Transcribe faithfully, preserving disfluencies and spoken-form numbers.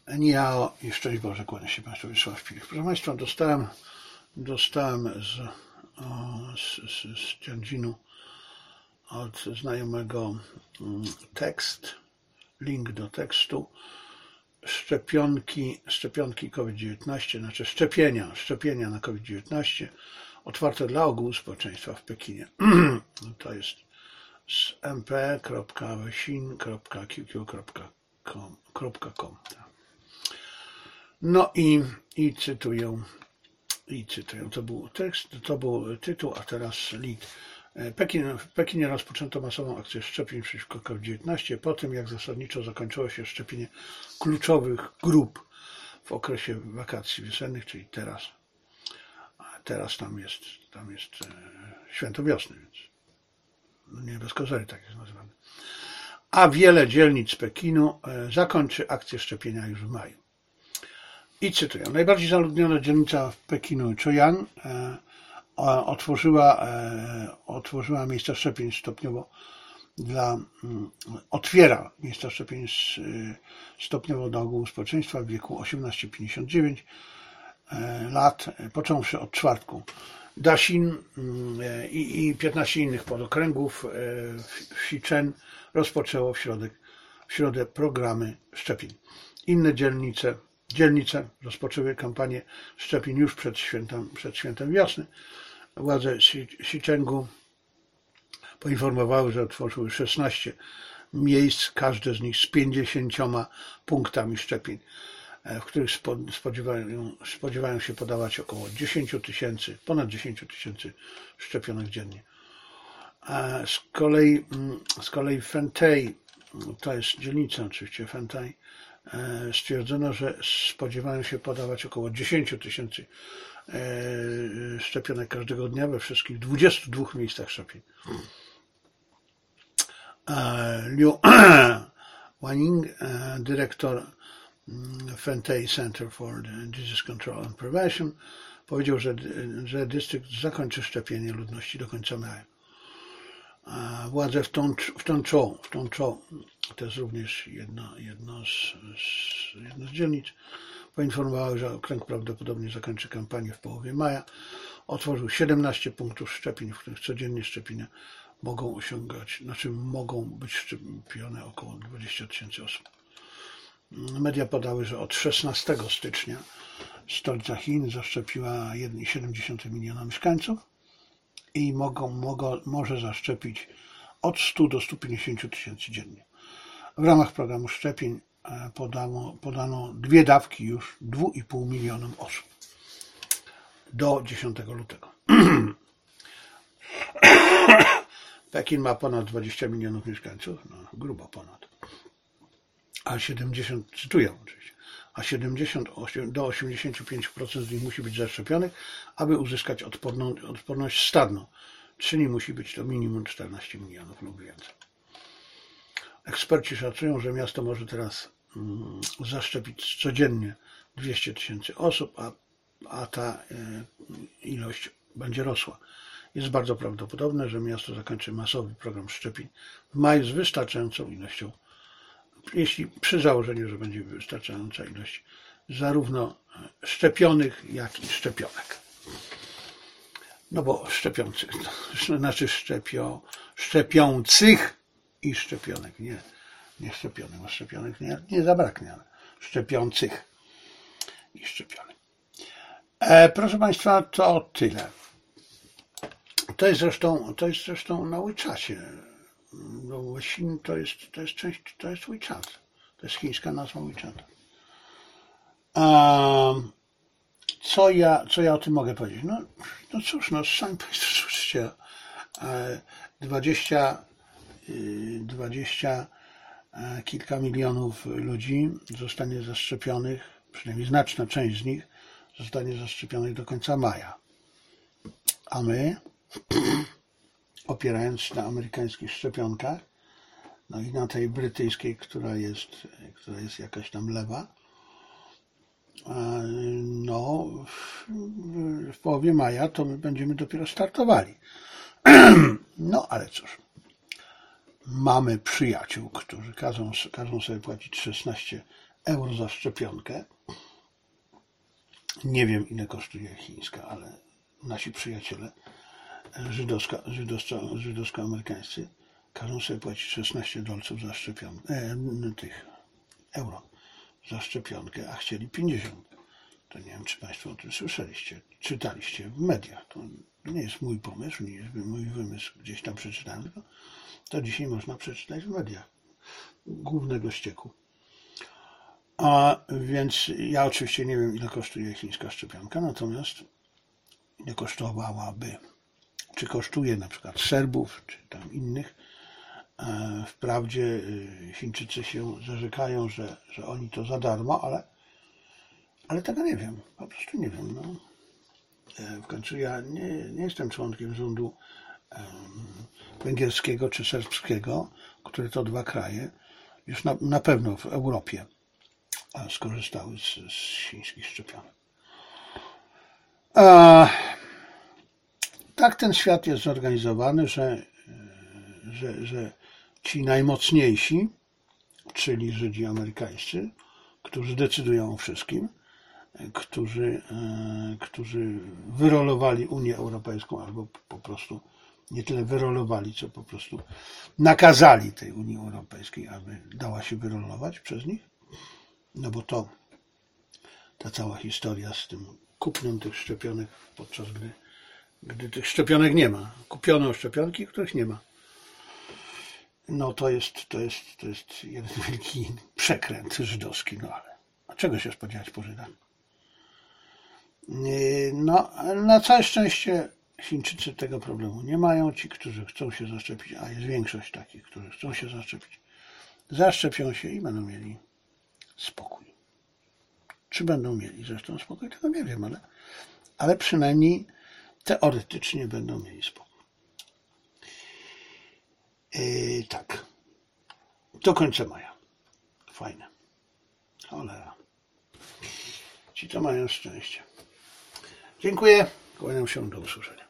Eniao i szczęść Boże, kłania się Państwu Wiesław Pilich. Proszę Państwa, dostałem, dostałem z, o, z, z, z Tianjinu od znajomego tekst, link do tekstu, szczepionki, szczepionki COVID dziewiętnaście, znaczy szczepienia, szczepienia na COVID dziewiętnaście otwarte dla ogółu społeczeństwa w Pekinie. To jest z m p kropka wesin kropka q q kropka com. No i, i cytuję, i cytuję, to był tekst, to był tytuł, a teraz link. Pekin, w Pekinie rozpoczęto masową akcję szczepień przeciwko COVID dziewiętnaście po tym, jak zasadniczo zakończyło się szczepienie kluczowych grup w okresie wakacji wiosennych, czyli teraz. A teraz tam jest, tam jest święto wiosny, więc nie bez kozery tak jest nazywane. A wiele dzielnic Pekinu zakończy akcję szczepienia już w maju. I cytuję. Najbardziej zaludniona dzielnica w Pekinu, Choyang, otworzyła, otworzyła miejsca szczepień stopniowo dla, otwiera miejsca szczepień stopniowo dla ogółu społeczeństwa w wieku osiemnaście do pięćdziesięciu dziewięciu lat, począwszy od czwartku. Daxin i, i piętnaście innych podokręgów w Xichen rozpoczęło w środę, w środę programy szczepień. Inne dzielnice, dzielnice rozpoczęły kampanię szczepień już przed świętem, przed świętem wiosny. Władze Xichengu poinformowały, że otworzyły szesnaście miejsc, każde z nich z pięćdziesięcioma punktami szczepień, w których spodziewają, spodziewają się podawać około dziesięć tysięcy, ponad dziesięć tysięcy szczepionek dziennie. A z kolei, z kolei w Fentei, to jest dzielnica oczywiście Fentei, stwierdzono, że spodziewają się podawać około dziesięć tysięcy szczepionek każdego dnia we wszystkich dwudziestu dwóch miejscach szczepień. Liu Waning, dyrektor Fentei Center for Disease Control and Prevention, powiedział, że, że dystrykt zakończy szczepienie ludności do końca maja. Władze w Tongzhou, w Tongzhou, to jest również jedno, jedno, z, z, jedno z dzielnic, poinformowały, że okręg prawdopodobnie zakończy kampanię w połowie maja. Otworzył siedemnaście punktów szczepień, w których codziennie szczepienia mogą osiągać, znaczy mogą być szczepione około dwadzieścia tysięcy osób. Media podały, że od szesnastego stycznia stolica Chin zaszczepiła jeden przecinek siedem miliona mieszkańców i mogą, mogą, może zaszczepić od stu do stu pięćdziesięciu tysięcy dziennie. W ramach programu szczepień podano, podano dwie dawki już dwóch i pół milionom osób do dziesiątego lutego. Pekin ma ponad dwadzieścia milionów mieszkańców, no, grubo ponad, a siedemdziesiąt, cytuję oczywiście, a siedemdziesiąt do osiemdziesięciu pięciu procent z nich musi być zaszczepionych, aby uzyskać odporną, odporność stadną, czyli musi być to minimum czternaście milionów lub więcej. Eksperci szacują, że miasto może teraz mm, zaszczepić codziennie dwieście tysięcy osób, a, a ta y, ilość będzie rosła. Jest bardzo prawdopodobne, że miasto zakończy masowy program szczepień w maju z wystarczającą ilością, jeśli przy założeniu, że będzie wystarczająca ilość zarówno szczepionych, jak i szczepionek. No bo szczepiących, to znaczy szczepio, szczepiących i szczepionek, nie, nie szczepionych, bo szczepionek nie, nie zabraknie, ale szczepiących i szczepionek. E, proszę Państwa, to tyle. To jest zresztą, to jest zresztą na WeChacie. No, Weixin to jest, to jest część, to jest WeChat. To jest chińska nazwa WeChata. Um, co ja, co ja o tym mogę powiedzieć? No, no cóż, no sami Państwo słyszycie, dwadzieścia, dwadzieścia kilka milionów ludzi zostanie zaszczepionych, przynajmniej znaczna część z nich zostanie zaszczepionych do końca maja. A my, opierając się na amerykańskich szczepionkach, no i na tej brytyjskiej, która jest, która jest jakaś tam lewa, no w połowie maja to my będziemy dopiero startowali. No ale cóż, mamy przyjaciół, którzy każą, każą sobie płacić szesnaście euro za szczepionkę. Nie wiem, ile kosztuje chińska, ale nasi przyjaciele żydowska, żydowska, żydowsko-amerykańscy każą sobie płacić szesnaście dolców za szczepionkę, e, tych euro za szczepionkę, a chcieli pięćdziesiąt. To nie wiem, czy Państwo o tym słyszeliście, czytaliście w mediach. To nie jest mój pomysł, nie jest mój wymysł, gdzieś tam przeczytałem, tylko to dzisiaj można przeczytać w mediach głównego ścieku. A więc ja oczywiście nie wiem, ile kosztuje chińska szczepionka, natomiast ile kosztowałaby, czy kosztuje na przykład Serbów, czy tam innych. Wprawdzie Chińczycy się zarzekają, że, że oni to za darmo, ale, ale tego nie wiem, po prostu nie wiem. No. W końcu ja nie, nie jestem członkiem rządu um, węgierskiego czy serbskiego, które to dwa kraje już na, na pewno w Europie skorzystały z, z chińskich szczepionek. A, tak ten świat jest zorganizowany, że, że, że ci najmocniejsi, czyli Żydzi amerykańscy, którzy decydują o wszystkim, którzy, którzy wyrolowali Unię Europejską, albo po prostu nie tyle wyrolowali, co po prostu nakazali tej Unii Europejskiej, aby dała się wyrolować przez nich. No bo to ta cała historia z tym kupnem tych szczepionek, podczas gdy, gdy tych szczepionek nie ma. Kupiono szczepionki, których nie ma. No to jest, to jest, to jest jeden wielki przekręt żydowski, no ale a czego się spodziewać po Żydach? No, na całe szczęście Chińczycy tego problemu nie mają. Ci, którzy chcą się zaszczepić, a jest większość takich, którzy chcą się zaszczepić, zaszczepią się i będą mieli spokój. Czy będą mieli zresztą spokój, tego nie wiem, ale, ale przynajmniej teoretycznie będą mieli spokój. Yy, tak. Do końca maja. Fajne. Cholera. Ci to mają szczęście. Dziękuję. Kłaniam się, do usłyszenia.